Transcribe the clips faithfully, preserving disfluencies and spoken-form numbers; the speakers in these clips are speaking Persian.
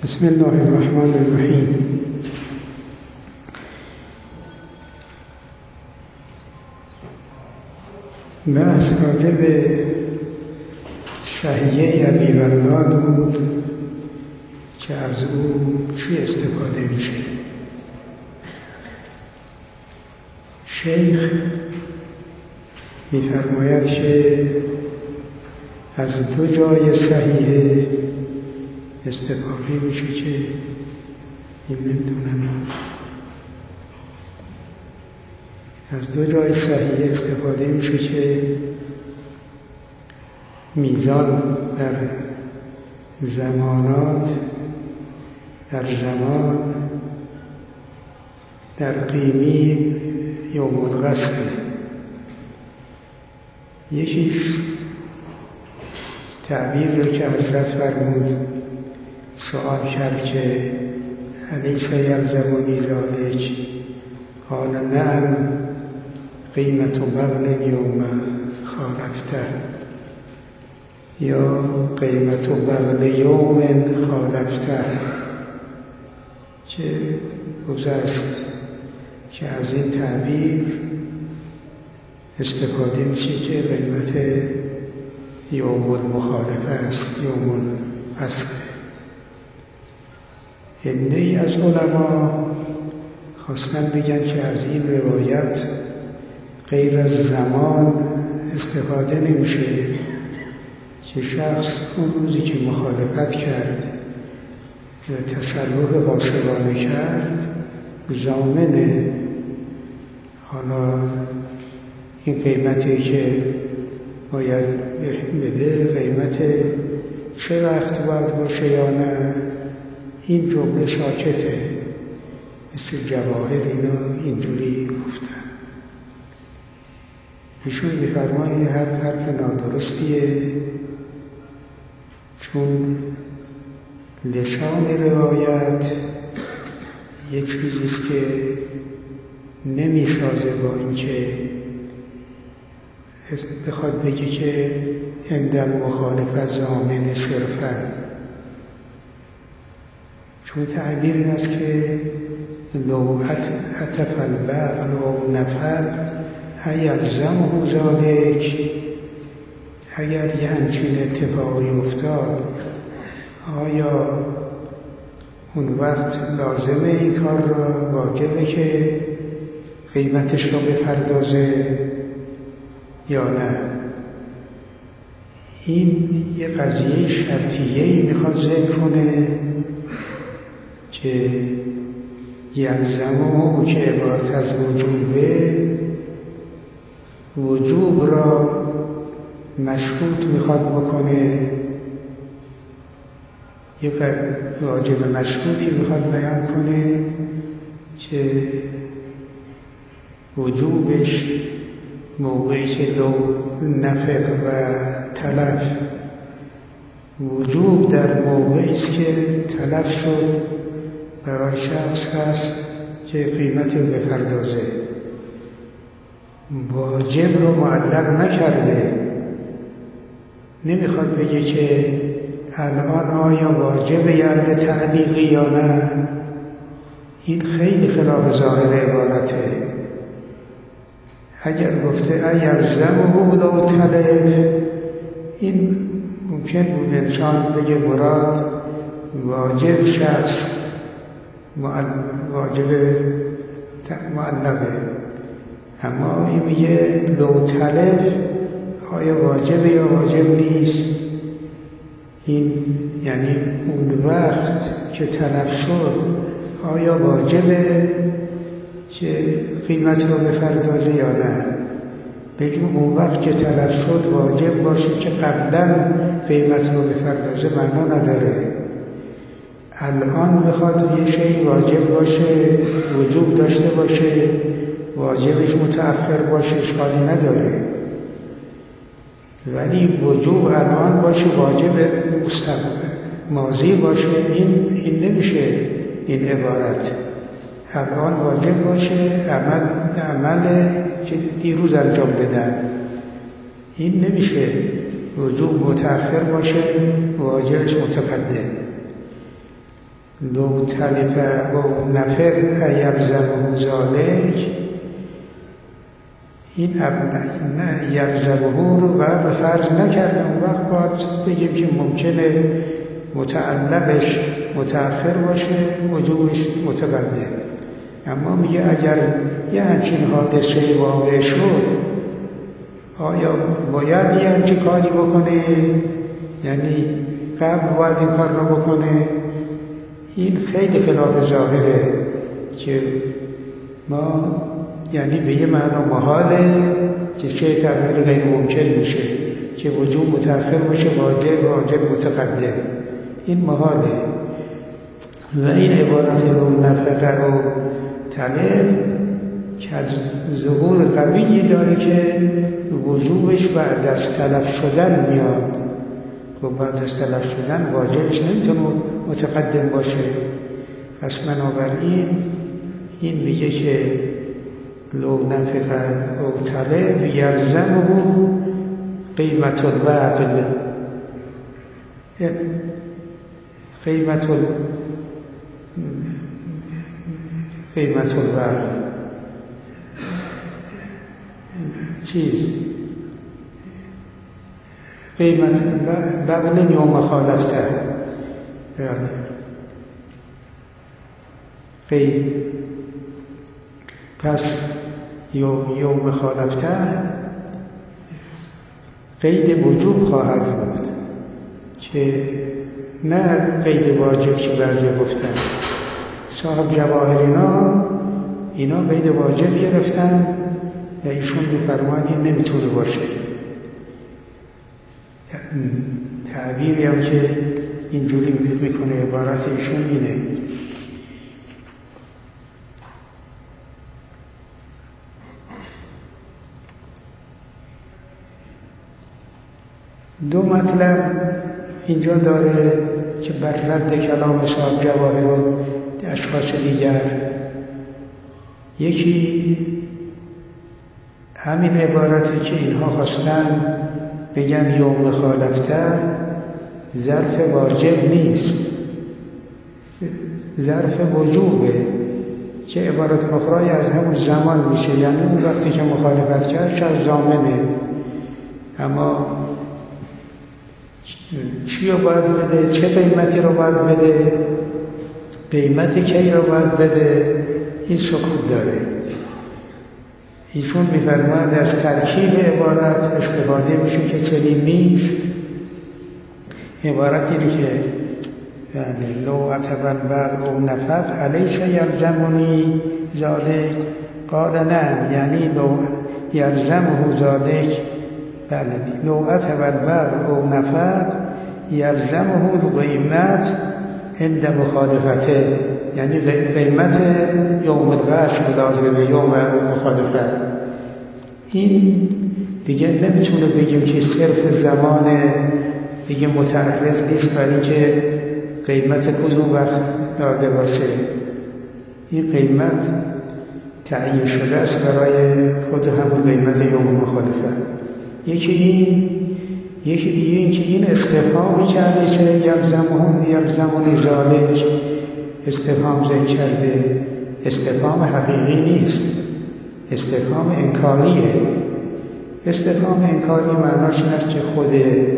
بسم الله الرحمن الرحیم. بحث راجع به صحیحه ابی ولاد بود که از او چی استفاده میشه. شیخ می‌فرماید که از دو جای صحیحه استفاده میشه که این نمیدونم از دو جای صحیحه استفاده میشه که میزان در زمانات، در زمان، در قیمی یوم القصده. یکیش تعبیر رو که حضرت فرمود سوال کرد که الیس یلزمنی ذلک قال نعم قیمت بغل یوم خالفته یا قیمت بغل یوم خالفته، که گذشت که از این تعبیر استفاده میشه که قیمت یوم المخالفه است، یوم القصد. عده‌ای از علما خواستن بگن که از این روایت غیر از زمان استفاده نمیشه، که شخص اون روزی که مخالفت کرد و تصرف غاصبانه کرد ضامنه. حالا این قیمتی که باید بده قیمت چه وقت باید باشه یا نه، این جمله ساکته. مثل جواهر اینا اینجوری گفتن. ایشون می‌فرماید این حرف حرف نادرستیه، چون لسان روایت یه چیزیست که نمیسازه با اینکه بخواد بگی که عند مخالفت ضامن صرفاً، چون تعبیر این است که لو عطف البغل و نفل ایلزمه ذلک، اگر یه همچین اتفاقی افتاد آیا اون وقت لازمه این کار را، واجبه که قیمتش را بپردازه یا نه. این یه قضیه شرطیه‌ای میخواد ذکر کنه که یلزمه که عبارت از وجوبه، وجوب را مشروط میخواد بکنه، یک واجب مشروطی میخواد بیان کنه که وجوبش موقعی که لو نفق و تلف، وجوب در موقعی است که تلف شد برای شخص هست که قیمت رو بپردازه. واجب رو معلق نکرده، نمیخواد بگه که الان آیا واجب یعنی تعلیقی یا نه. این خیلی خلاف ظاهر عبارته. اگر گفته ایلزمه لو تلف، این ممکن بود انسان بگه مراد واجب شخص واجب معلقه، اما این میگه لو تلف، آیا واجب یا واجب نیست. این یعنی اون وقت که تلف شد آیا واجبه که قیمت رو بپردازه یا نه. بگیم اون وقت که تلف شد واجب باشه که قبلا قیمت رو بپردازه معنا نداره. الان بخواد یه شیء واجب باشه، وجوب داشته باشه، واجبش متأخر باشه، اشکالی نداره. ولی وجوب الان باشه، واجب مستقبل ماضی باشه، این این نمیشه. این عبارت الان واجب باشه، عمل عمل که دیروز انجام بدن، این نمیشه. وجوب متأخر باشه، واجبش متقدم. لو تلف او نفر یلزمه ذلک، این یلزمه رو قبل فرض نکردم. اون وقت باید بگیم که ممکنه متعلقش متأخر باشه، وجوبش متقدم. اما میگه اگر یه همچین حادثه واقع شد، آیا باید یه همچین کاری بکنه؟ یعنی قبل باید این کار رو بکنه؟ این خیلی خلاف ظاهره که ما یعنی به یه معنا محاله که چه تغییر غیر ممکن میشه که وجوب متأخر باشه، واجب واجب متقدم. این محاله. و این عبارت لو نفقه و طلب که از ظهور قویی داره که وجوبش بعد از طلب شدن میاد. خب بعد از طلب شدن واجبش نمیتونه متقدم باشه. پس بنابراین این میگه که لو نفقه او طلب یلزمه قیمت الوقل، قیمت ال... قیمت الوقل چیز قیمت بغل یوم خالفته، قیم پس یوم خالفته قید وجوب خواهد بود که نه قید واجب که برجه گفتن. صاحب جواهر اینا اینا قید واجب گرفتن و ایشون می‌فرمان این نمیتونه باشه. تعبیری هم که اینجوری میکنه عبارت ایشون اینه: دو مطلب اینجا داره که بر رد کلام صاحب جواهر و اشخاص دیگر. یکی همین عبارتی که اینها خواستن بگن یوم خالفته ظرف واجب نیست، ظرف وجوبه، که عبارت مخرای از همون زمان میشه، یعنی اون وقتی که مخالفت کرد شاید ضامنه. اما چی رو باید بده؟ چه قیمتی رو باید بده؟ قیمتی کی رو باید بده؟ این سکوت داره. ایشون می‌فرماید از ترکیب عبارت استفاده میشه که چنین نیست. عبارت اینه که یعنی لو اتبن بغل او نفق علیس یلزمونی ذالک قال نعم، یعنی لو یلزمه ذالک، بله لو اتبن بغل او نفق یلزمه القیمت عند مخالفته، یعنی قیمت یوم الغصب لازمه یوم مخالفت. این دیگه نمیتونه بگیم که صرف زمان دیگه متعرض نیست برای اینکه قیمت کدوم وقت داده باشه. این قیمت تعیین شده است برای خود همون قیمت یوم مخالفت. یکی این، یکی دیگه این که این استفهامی که علیشه یلزمون یلزمون ذالک استفهام ذکر کرده، استفهام حقیقی نیست، استفهام انکاریه. استفهام انکاری معناش این است که خود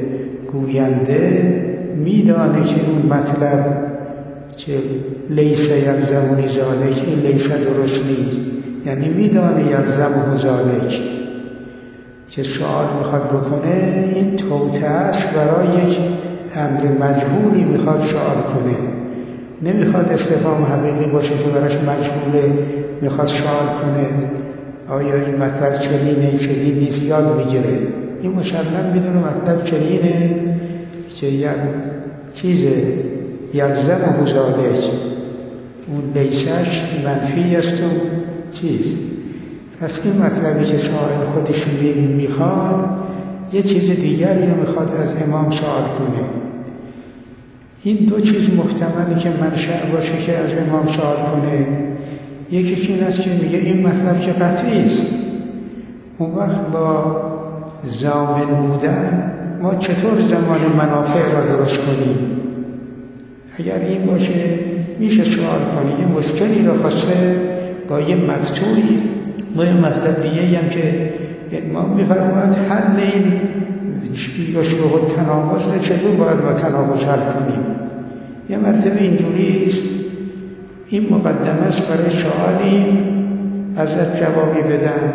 گوینده میدانه که اون مطلب که لیس یلزمون ذالک، این لیس درست نیست، یعنی میدانه یلزمون ذالک که سوال میخواد بکنه، این توطئه است برای یک امر مجهولی میخواد سوال کنه. نمیخواد استفهام حقیقی باشه که براش مجهوله میخواد سوال کنه آیا این مطلب چنینه چنین نیست، یاد میگیره. این مسلم میدونه مطلب چنینه که یک چیز یلزمه ذالک، اون لیسش منفی است و چیز. پس این مطلبی که سائل خودش میخواد یه چیز دیگری رو میخواد از امام سوال کنه. این دو چیز محتملی که منشأ باشه که از امام سوال کنه. یکیش این است که میگه این مطلب که قطعی است، اون وقت با ضامن بودن ما چطور زمان منافع را درست کنیم؟ اگر این باشه میشه سوال کنی یه مشکلی رو خواسته با یه مقطوعی با یه مطلب دیگه هم که امام میفرماید حل این یشبه التناقض چطور باید با تناقض حل کنیم. یه مرتبه اینجوریست، این مقدمه است برای سوالی حضرت جوابی بدن.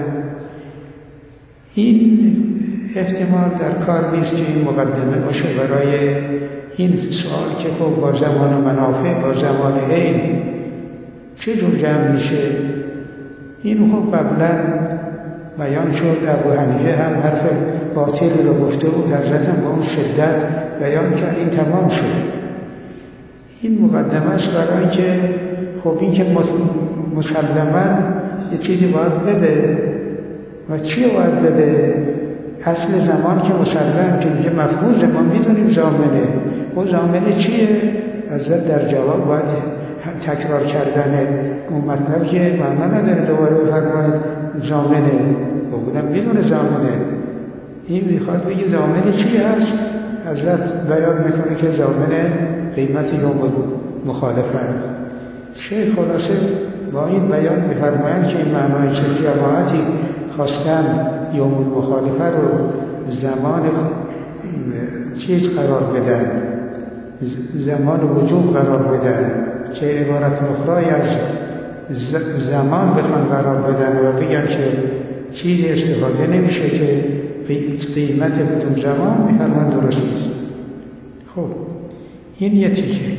این احتمال در کار نیست که این مقدمه باشه برای این سوال که خب با زمان منافع با زمان عین چه جور جمع میشه. این خب قبلا بیان شد، ابو حنیفه هم حرف باطل رو گفته بود، حضرت هم با اون شدت بیان کرد، این تمام شد. این مقدمه است برای که خب این که مسلماً یه چیزی باید بده و چی باید بده. اصل زمان که مسلم که میگه مفهوم ما میدونیم زامنه، اون زامنه چیه؟ حضرت در جواب باید تکرار کردن اون مطلب که معنا نداره دوباره بفرماید زامنه، بگونم میدونه زامنه. این میخواد بگه زامنه چی هست؟ حضرت بیان میکنه که زامنه قیمت یوم مخالفه. شیخ خلاصه با این بیان میفرمایند که این معنای که جماعتی خواستن یوم المخالفه رو زمان چیز قرار بدن، زمان وجوب قرار بدن، که عبارت اخرای از زمان بخوان قرار بدن و بگن که چیزی استفاده نمیشه که قیمت کدوم زمان، میفرمان درست نیست. خب این یه تیکه.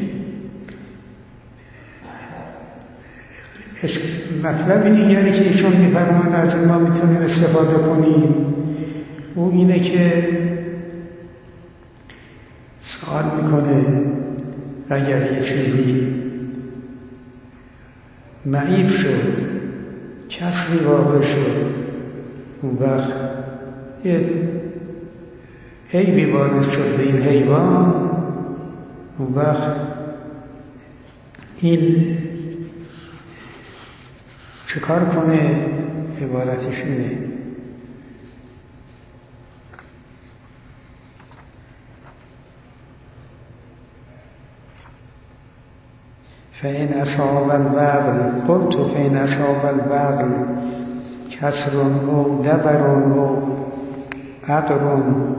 مطلب دیگری که ایشون میفرمان از ما میتونیم استفاده کنیم او اینه که سوال میکنه اگر یه چیزی معیب شد، کسری واقع شد، اون وقت یه عیبی وارد شد به این حیوان، اون وقت این چه کار کنه؟ عبارتش اینه: فإن أصاب البغل قلت فإن أصاب البغل كسر أو دبر أو عقر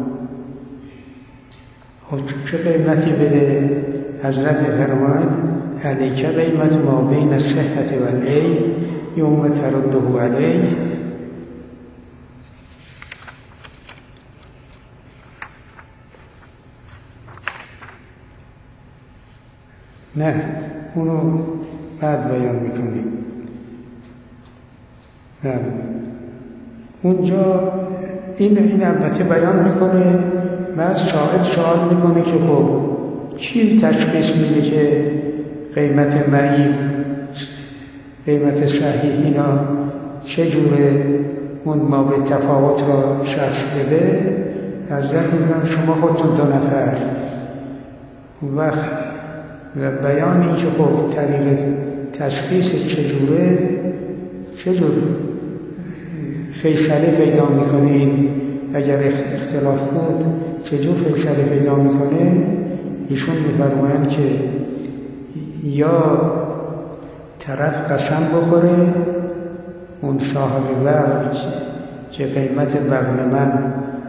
چه قیمتی بده؟ حضرت فرماید علیک قیمت ما بین الصحة والعیب یوم ترده علیه. نه اونو بعد بیان میکنیم. نه اونجا این این البته بیان میکنه، بعد شاعر سوال میکنه که خب چی تشخیص میده که قیمت معیب قیمت صحیح اینا چجوره اون ما به تفاوت را شخص بده؟ حضرت میگن شما خودتون دو نفر وقت و بیان این که خب طریق تشخیص چجوره چجور فیصله پیدا میکنین، اگر اختلاف بود چجور فیصله پیدا میکنه. ایشون میفرمایند که یا طرف قسم بخوره اون صاحب بغل که قیمت بغل من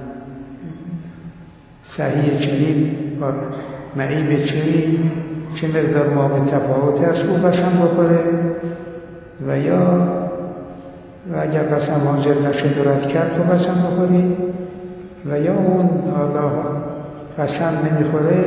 صحیح چنین و معیب چنین چه مقدار ما به تفاوت است، او قسم بخوره و یا و اگر قسم حاضر نشد رد کرد تو قسم بخوری و یا اون حالا قسم نمیخوره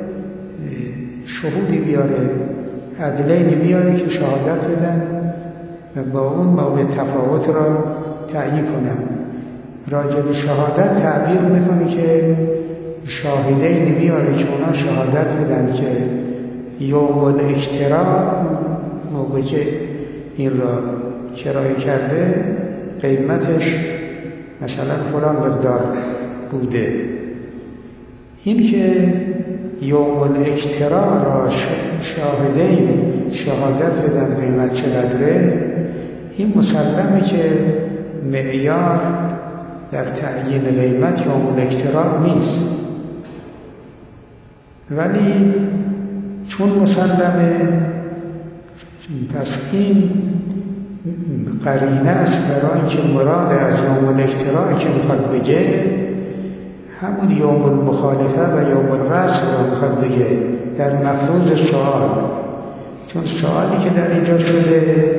شهودی بیاره، عدلینی بیاره که شهادت بدن و با اون ما به تفاوت را تعیین کنن. راجع به شهادت تعبیر میکنه که شاهدینی بیاره که اونا شهادت بدن که یوم الاکتراع موقع که این را کرایه کرده قیمتش مثلا فلان مقدار بوده. این که یوم الاکتراع را شاهدین شهادت بدن قیمت چقدره، این مسلمه که معیار در تعیین قیمت یوم الاکتراع نیست، ولی چون مسلمه، پس این قرینه است برای اینکه مراد از یوم الاکتراع که میخواد بگه همون یوم المخالفه و یوم القصر رو میخواد بگه در مفروض سوال. چون سوالی که در اینجا شده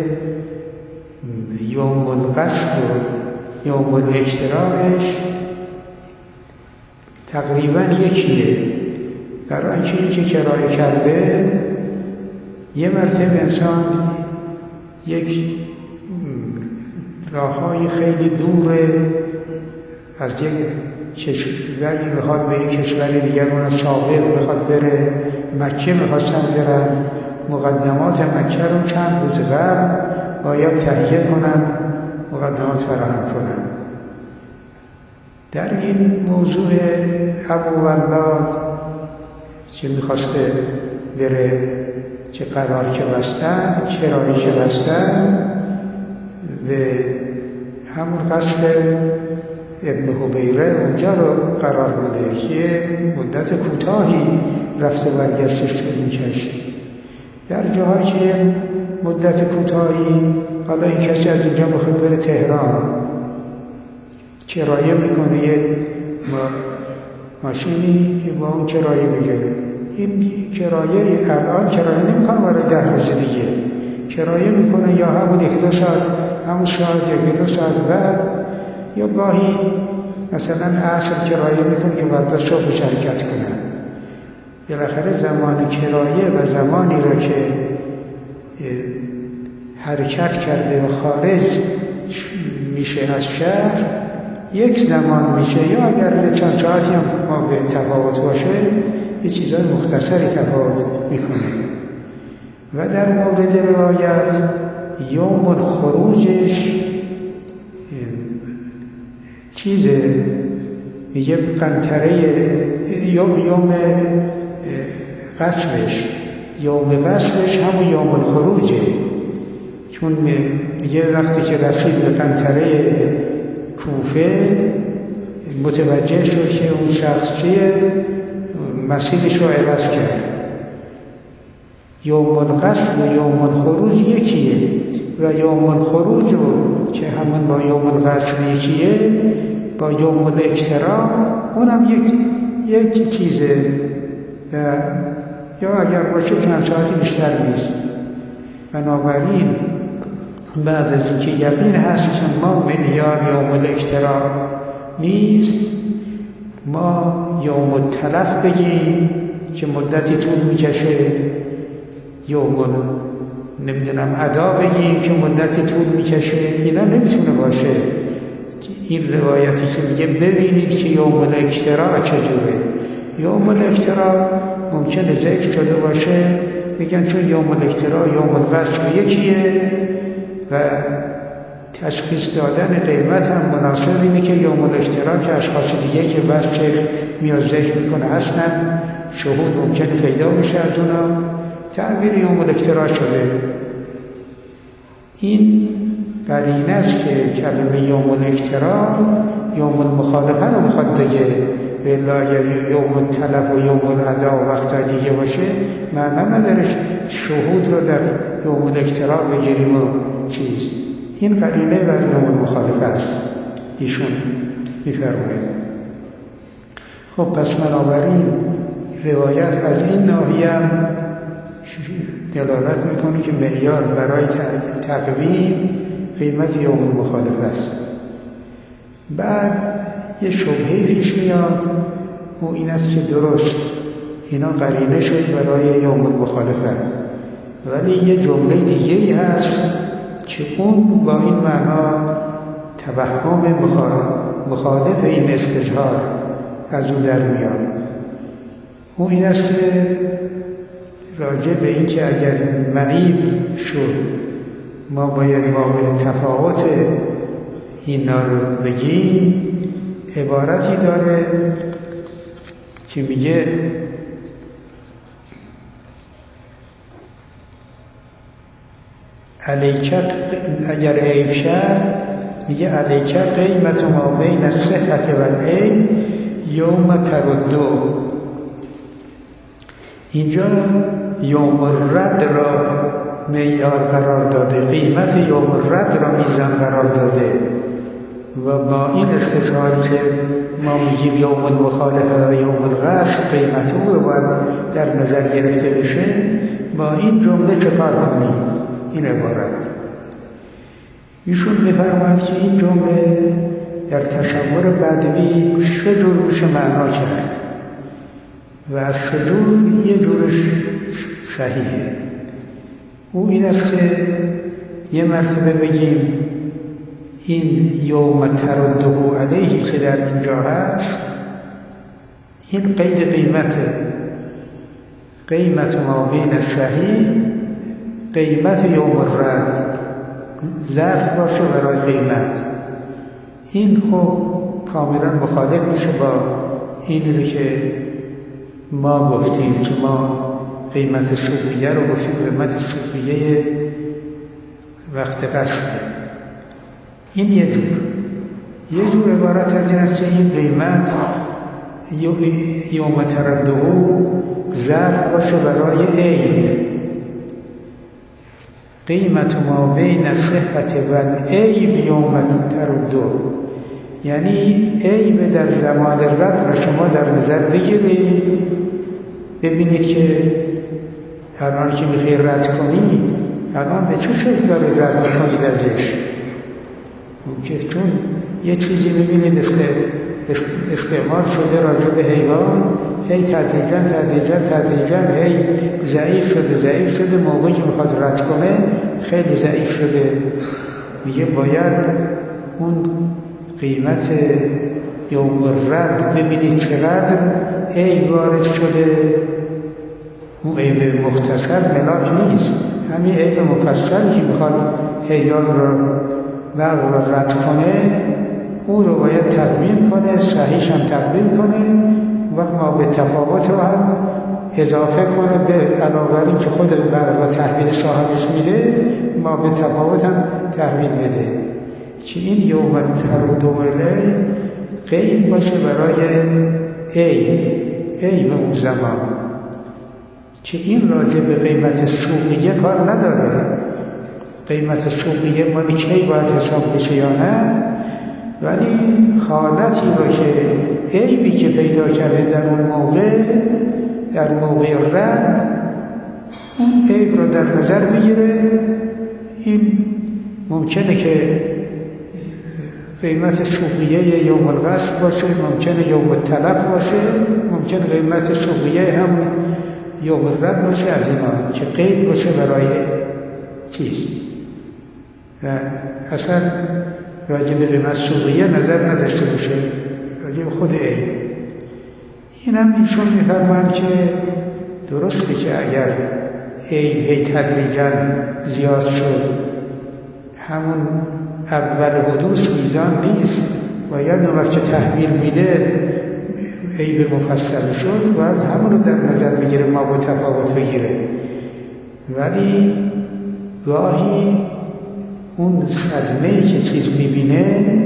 یوم القصر و یوم الاکتراعش تقریبا یکیه. برای اینکه این که کرایه کرده یه مرتبه انسان یک راههای خیلی دوره از یک کشوری بخواد به یک کشور دیگر اون سابق بخواد بره. مکه میخواستن برن، مقدمات مکه رو چند روز قبل باید تهیه کنن، مقدمات فراهم کنن. در این موضوع ابو ولاد که میخواسته بره، که قرار که بستن، کرایه که بستن و همون قصر ابن حبیره اونجا رو قرار بوده که مدت کوتاهی رفت و برگشتش طول می‌کشه. در جاهایی که مدت کوتاهی، حالا این کسی از اینجا بخواد بره تهران، کرایه میکنه یه ماشینی که با اون کرایه بگیره. این کرایه الان کرایه نمیکنه برای ده روز دیگه، کرایه میکنه یا همون یک دو ساعت، همون ساعت یک دو ساعت بعد، یا گاهی مثلا عصر کرایه میکنه که بعد صبح شرکت کنن. بالاخره زمان کرایه و زمانی را که حرکت کرده و خارج میشه از شهر یک زمان میشه، یا اگر یه چند ساعتی هم ما به تفاوت باشه یه چیزای مختصری تفاوت میکنه. و در مورد روایت یوم الخروجش چیزه، میگه قنطره یوم قصرش، یوم قصرش همون یوم الخروجه. چون میگه وقتی که رسید به قنطره کوفه متوجه شد که اون شخص چیه، مسیرش رو عوض کرد. یوم القصر و یوم الخروج یکیه و یوم الخروج رو که همون با یوم القصر یکیه، با یوم الاکتراع اونم یک یک چیزه، یا اگر باشه چند ساعتی بیشتر نیست. بنابراین بعد از اینکه یقین هست که ما معیار یوم الاکتراع نیست، ما یوم التلف بگیم که مدتی طول میکشه، یوم نمیدونم ادا بگیم که مدتی طول میکشه، اینا نمیتونه باشه. این روایتی که میگه ببینید که یوم الاکتراع چجوره. یوم الاکتراع ممکنه ذکر شده باشه بگن چون یوم الاکتراع یوم القصر یکیه و تشخیص دادن قیمت هم مناسب اینه که یوم الاکتراع که اشخاص دیگه که بس شیخ میاد ذکر میکنه هستن، شهود ممکنه پیدا بشه از اونا، تعبیر یوم الاکتراع شده. این قرینه است که کلمه یوم الاکتراع یوم المخالفه رو میخواد بگه، و اگر یوم التلف و یوم الادا و وقتا دیگه باشه معنی نداره شهود رو در یوم الاکتراع بگیریم و چیز. این قرینه بر یوم المخالفه است ایشون میفرماید. خب پس بنابراین روایت از این ناحیه هم دلالت میکنه که معیار برای تقویم قیمت یوم المخالفه است. بعد یه شبهه پیش میاد و این است که درست اینا قرینه شد برای یوم المخالفه، ولی یه جمله دیگه ای هست که اون با این معنا توهم مخالف این استظهار از اون در میاد. اون این است که راجع به این که اگر معیب شد ما باید ما به تفاوت اینا رو بگیم، عبارتی داره که میگه علیک، اگر عیب شد میگه علیک قیمت ما بین الصحة والعیب یوم تردو. اینجا یوم الرد را معیار قرار داده، قیمت یوم الرد را میزان قرار داده و با این استدلال که ما میگیم یوم المخالفه و یوم القصد قیمت او رو باید در نظر گرفته بشه، با این جمله چه کار کنیم؟ این عبارت ایشون می‌فرماید که این جمله در تصور بدوی سه جور میشه معنا کرد و از سه جور یه جورش صحیحه. او این است که یه مرتبه بگیم این یوم ترده علیه که در اینجا هست، این قید قیمته، قیمت ما بین صحیح قیمت یوم الرد ظرف باشه برای قیمت. این خب کاملا مخالف میشه با این رو که ما گفتیم که ما قیمت سوقیه رو گفتیم قیمت سوقیه وقت قصده. این یه جور یه جور عبارت از این است که این قیمت یوم ترده ظرف باشه برای عیب، قیمت ما بین صحت و عیب یوم ترده، یعنی عیب در زمان رد را شما در نظر بگیرید، ببینید که الان که میخواید رد کنید الان به چه شکل دارید رد میکنید ازش؟ که چون یه چیزی میبینید استعمال شده راجع به حیوان، هی تدریجاً تدریجاً تدریجاً هی ضعیف شده ضعیف شده موقعی که میخواد رد کنه خیلی ضعیف شده، میگه باید اون قیمت یوم الرد ببینید چقدر عیب وارد شده. اون عیب مختصر ملاک نیست، همین عیب مفصلی که میخواد حیوان رو نقل رو رد کنه اون رو باید تقویم کنه، صحیحش هم تقویم کنه و ما به تفاوت رو هم اضافه کنه به علاوه این که خود نقل و تحویل صاحبش میده ما به تفاوت هم تحویل بده که این یوم ترده قید باشه برای عیب عیب اون زمان، که این راجع به قیمت سوقیه کار نداره. قیمت سوقیه مالی کی باید حساب بشه یا نه، ولی حالتی رو که عیبی که پیدا کرده در اون موقع در موقع رد اون عیب رو در نظر بگیره. این ممکنه که قیمت سوقیه یوم القصد باشه، ممکنه یوم التلف باشه، ممکنه قیمت سوقیه هم یوم الرد باشه، از اینا که قید باشه برای چیز و اصلا راجع به قیمت سوقیه نظر نداشته باشه، راجع به خود عیب. این هم ایشون میفرمایند که درسته که اگر عیب هی تدریجاً زیاد شد همون اول حدوث میزان نیست، باید اون وقت که تحویل میده عیب مفصل شد باید همون رو در نظر بگیره، ما با تفاوت بگیره. ولی گاهی اون صدمه‌ای که چیز میبینه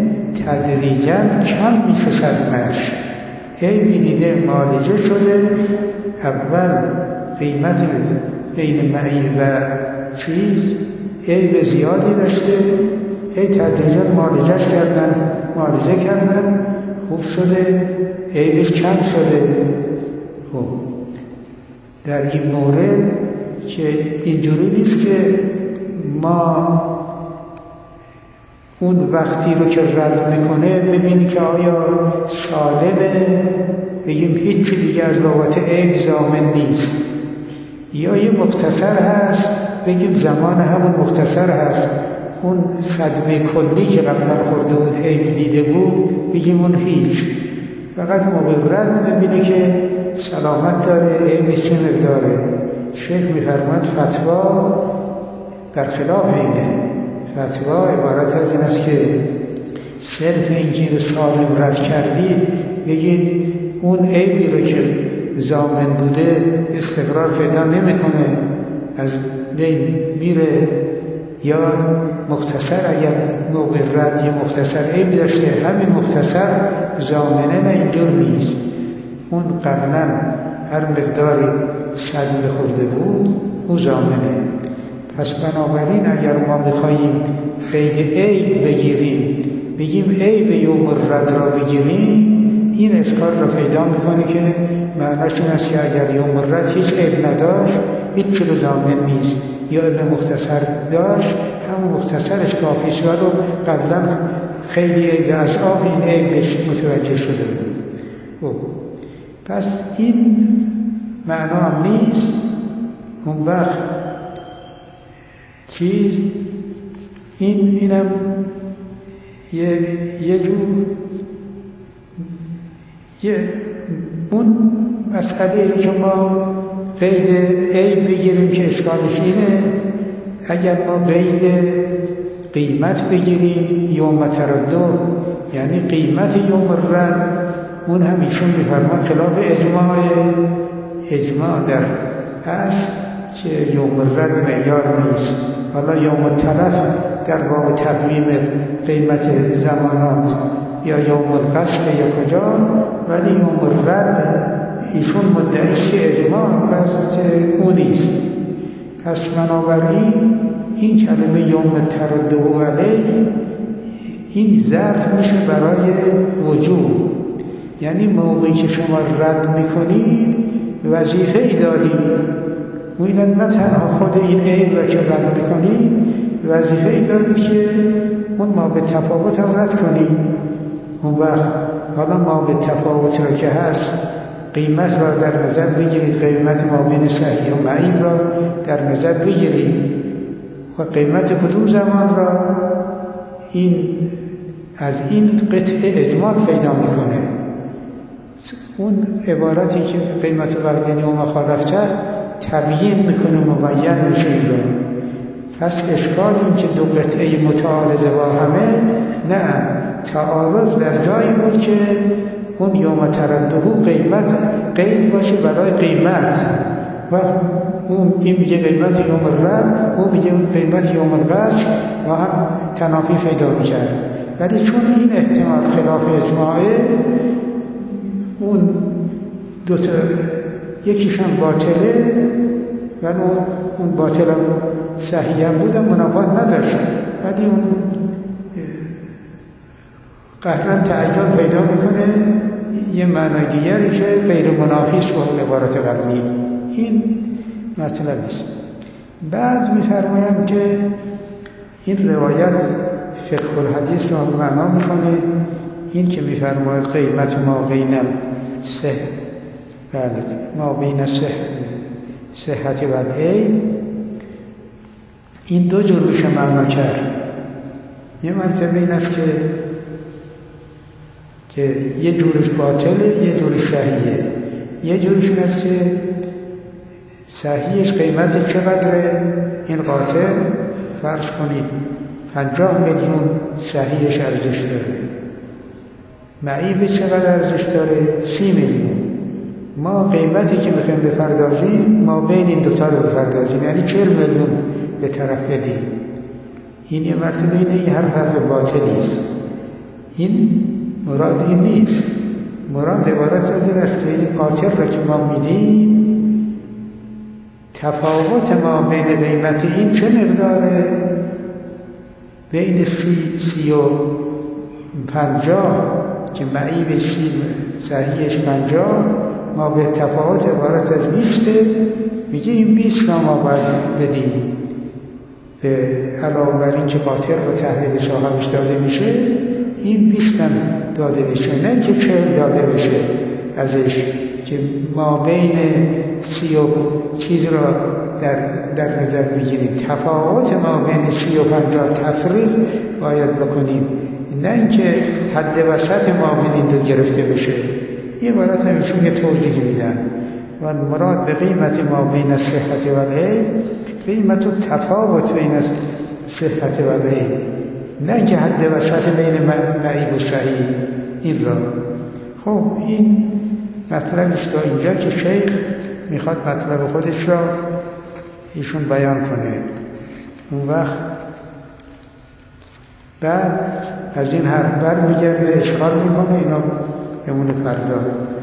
تدریجاً کم میشه صدمهش، عیبی دیده معالجه شده، اول قیمت بین معی و چیز عیب زیادی داشته، هی تدریجاً معالجهش کردن معالجه کردن خوب شده، عیبش کم شده. خب در این مورد که اینجوری نیست که ما اون وقتی رو که رد میکنه ببینی که آیا سالمه، بگیم هیچ دیگه از بابت عیب ضامن نیست، یا یه مختصر هست بگیم زمان همون مختصر هست، اون صدمه کلی که قبلا خورده بود عیب دیده بود بگیم اون هیچ، فقط موقع رد ببینه که سلامت داره، عیبش چه مقداره. شیخ میفرماد فتوا در خلاف اینه، فتوا عبارت از این است که صرف اینکه رو سالم رد کردید بگید اون عیبی رو که ضامن بوده استقرار پیدا نمیکنه از بین میره، یا مختصر اگر موقع رد یه مختصر عیبی داشته همین مختصر ضامنه، نه اینجور نیست، اون قبلا هر مقداری صدمه خورده بود او ضامنه. پس بنابراین اگر ما میخواییم قید عیب بگیریم، بگیم عیب یوم الرد را بگیریم، این اشکال را پیدا میکنه که معناش این است که اگر یوم الرد هیچ عیب نداشت هیچ چیز ضامن نیست، یا عیب مختصر داشت همون مختصرش کافی است. ولو قبلا خیلی عیب از آب این عیبش متوجه شده بود. خب پس این معنا هم نیست. اون وقت چیز این اینم یه یه جور یه اون مسئله که ما قید عیب بگیریم که اشکالش اینه، اگر ما قید قیمت بگیریم یوم تردد، یعنی قیمت یوم الرد، اون هم ایشون می‌فرمان خلاف اجماع اجماع در هست که یوم الرد معیار نیست. حالا یوم التلف در باب تقویم قیمت زمانات یا یوم القصر یا کجا، ولی یوم الرد ایشون مدعیش که اجماع بس اون نیست. پس بنابراین این کلمه یوم تردد علیه این ظرف میشه برای وجوب، یعنی موقعی که شما رد میکنید وظیفه ای دارید. و این نه تنها خود این عیب را که رد میکنید، وظیفه ای دارید که اون ما به تفاوت هم رد کنید. اون وقت حالا ما به تفاوت را که هست قیمت را در نظر بگیرید، قیمت ما بین صحیح و معیب را در نظر بگیرید و قیمت کدوم زمان را این از این قطعه اجماع پیدا میکنه. اون عبارتی که قیمت بغلینی و مخالفته تبیین میکنه، مبین میشه این را. پس اشکال این که دو قطعه متعارضه با همه، نه، تعارض در جایی بود که اون یوم تردد قیمت قید باشه برای قیمت و اون این میگه قیمت یوم الرد، اون میگه قیمت یوم القصر و هم تنافی پیدا میکرد. ولی چون این احتمال خلاف اجماعه، اون دوتا یکیشان باطله و اون باطل هم صحیح هم بود، منافات نداشت، ولی اون قهرن تعین پیدا میکنه یه معنی دیگری که غیر منافی است با اون عبارت قبلی. این مطلبش. بعد میفرمایند که این روایت فقه الحدیث رو معنا میکنه. این که میفرماید قیمت ما بین سه بله ما بین صحت و العیب، این دو جور میشه معنا کرد. یه مرتبه این است که که یه جورش باطله، یه جورش صحیحه. یه جورش این است که صحیحش قیمت چقدره؟ این قاتل فرض کنید پنجاه میلیون صحیحش ارزش داره، معیب چقدر ارزش داره؟ سی میلیون. ما قیمتی که میخوایم بپردازیم ما بین این دوتا رو بپردازیم، یعنی چهل میلیون به طرف بدیم. این یه مرتبه اینه، هر فرق باطلی است. این مراد این نیست. مراد عبارت از این است که این قاتل را که ما میدیم تفاوت ما بین قیمت این چه مقداره؟ بین سی, سی و پنجاه که معیبش صحیحش پنجاه، ما به تفاوت عبارت از بیسته میگه این بیست را ما باید بدیم، به علاوه بر این که قاتل رو تحویل صاحبش داده میشه این بیست هم داده بشه، نه که چهل داده بشه ازش، که ما بین سی و چیز را در, در نظر بگیریم. تفاوت ما بین سی و پنجاه تفریق باید بکنیم، نه اینکه حد وسط ما بین این دو گرفته بشه. یه عبارت همیشون یه توضیح میدن و مراد به قیمت ما بین صحت و العیب قیمت و تفاوت بین صحت و العیب، نه اینکه حد وسط بین معیب و صحیح. این را خب این مطلب است تا اینجا که شیخ میخواد مطلب خودش را ایشون بیان کنه. اون وقت بعد از این حرف بر میگرده اشکال میکنه، اینا بمونه فردا.